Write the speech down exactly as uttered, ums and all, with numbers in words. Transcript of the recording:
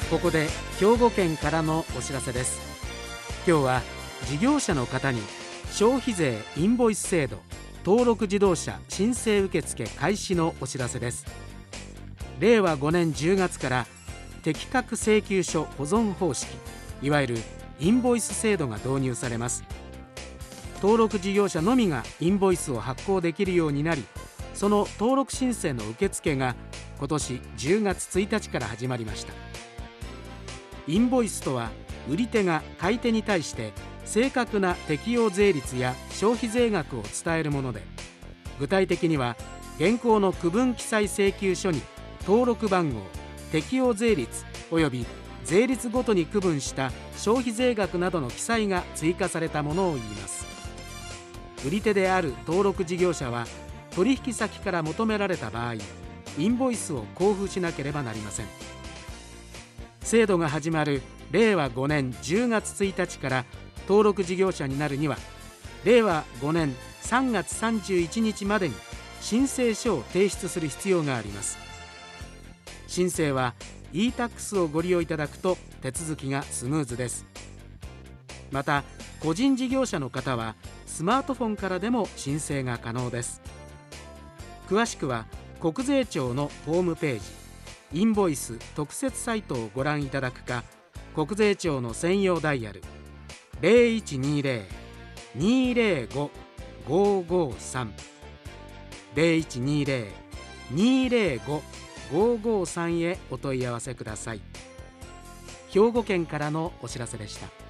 ここで兵庫県からのお知らせです。今日は事業者の方に消費税インボイス制度登録自動車申請受付開始のお知らせです。れいわごねんじゅうがつから適格請求書保存方式、いわゆるインボイス制度が導入されます。登録事業者のみがインボイスを発行できるようになり、その登録申請の受付が今年じゅうがつついたちから始まりました。インボイスとは、売り手が買い手に対して正確な適用税率や消費税額を伝えるもので、具体的には現行の区分記載請求書に登録番号、適用税率および税率ごとに区分した消費税額などの記載が追加されたものを言います。売り手である登録事業者は、取引先から求められた場合、インボイスを交付しなければなりません。制度が始まるれいわごねんじゅうがつついたちから登録事業者になるには、れいわごねんさんがつさんじゅういちにちまでに申請書を提出する必要があります。申請は イータックス をご利用いただくと手続きがスムーズです。また、個人事業者の方はスマートフォンからでも申請が可能です。詳しくは国税庁のホームページインボイス特設サイトをご覧いただくか、国税庁の専用ダイヤル ゼロいちにゼロ にゼロご ごごさん ゼロいちにゼロ にゼロご ごごさんへお問い合わせください。兵庫県からのお知らせでした。